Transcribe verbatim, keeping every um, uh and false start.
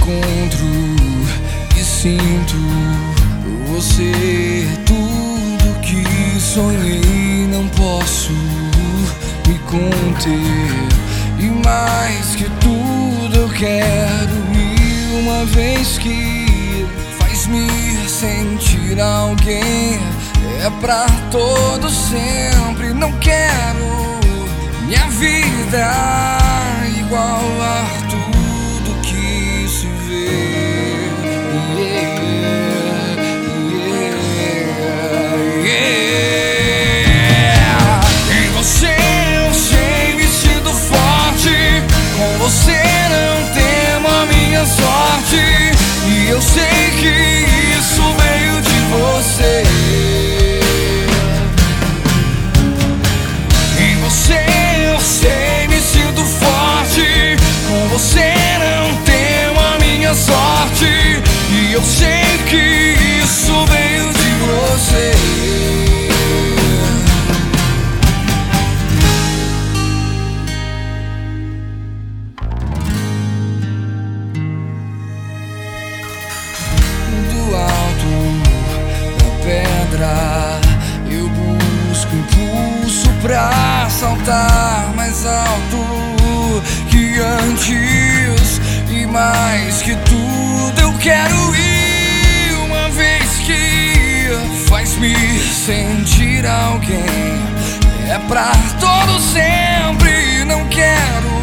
encontro e sinto você é tudo que sonhei. Não posso me conter e mais que tudo eu quero ir. Uma vez que faz-me sentir alguém, é pra todo sempre. Não quero minha vida igual a tudo que se vê. Yeah, yeah, yeah. Em você eu sei, me sinto forte. Com você não temo a minha sorte. E eu sei que isso veio de você. Em você eu sei, me sinto forte. Com você não temo a minha sorte. E eu sei que isso veio de você. Do alto da pedra eu busco impulso pra saltar mais alto que antes. E mais que tudo eu quero ir. Uma vez que faz-me sentir alguém, é pra todo sempre. Não quero